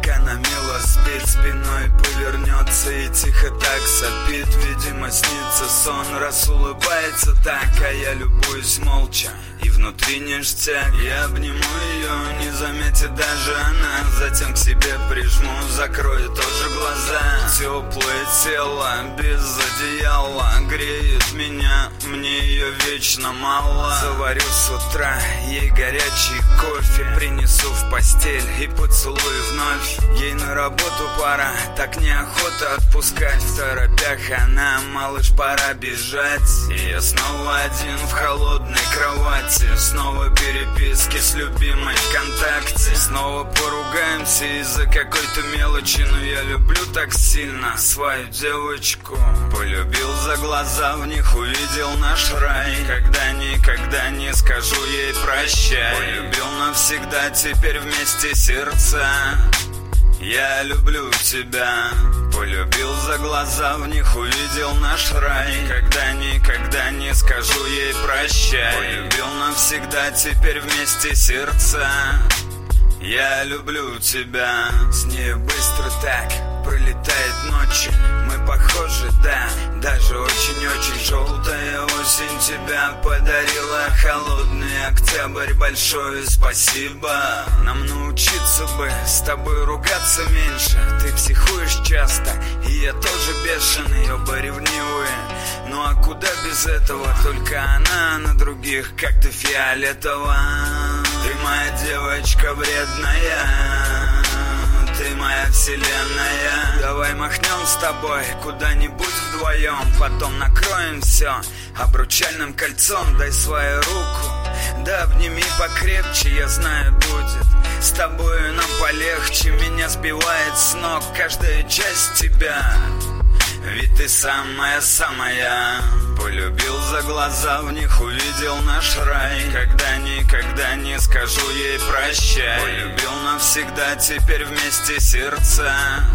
она мило спит, спиной повернется и тихо так сопит. Видимо, снится сон, раз улыбается так, а я любуюсь молча, и внутри ништяк. Я обниму ее, не заметит даже она, затем к себе прижму, закрою тоже глаза. Теплое тело без одеяла греет меня, мне ее вечно мало. Заварю с утра ей горячий кофе, принесу в постель и поцелую вновь. Ей на работу пора, так неохота отпускать. В торопях она, малыш, пора бежать. И я снова один в холодной кровати, снова переписки с любимой ВКонтакте. Снова поругаемся из-за какой-то мелочи, но я люблю так сильно свою девочку. Полюбил за глаза, в них увидел наш рай. Никогда не скажу ей прощай. Полюбил навсегда, теперь вместе сердца. Я люблю тебя. Полюбил за глаза, в них увидел наш рай. Никогда не скажу ей прощай. Полюбил навсегда, теперь вместе сердца. Я люблю тебя. С ней быстро так пролетает ночи. Мы похожи, да, даже очень-очень. Желтая осень тебя подарила, холодный октябрь, большое спасибо. Нам научиться бы с тобой ругаться меньше. Ты психуешь часто, и я тоже бешеный, оба ревнивые. Ну а куда без этого? Только она на других как-то фиолетово. Ты моя девочка вредная, ты моя вселенная. Давай махнем с тобой куда-нибудь вдвоем, потом накроем все обручальным кольцом. Дай свою руку, да обними покрепче, я знаю, будет с тобою нам полегче. Меня сбивает с ног каждая часть тебя, ведь ты самая-самая. Полюбил за глаза, в них увидел наш рай. Никогда не скажу ей прощай. Полюбил навсегда, теперь вместе сердца.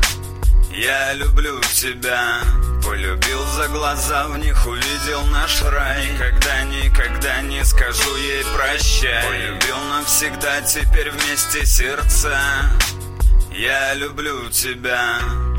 Я люблю тебя. Полюбил за глаза, в них увидел наш рай. Никогда не скажу ей прощай. Полюбил навсегда, теперь вместе сердца. Я люблю тебя.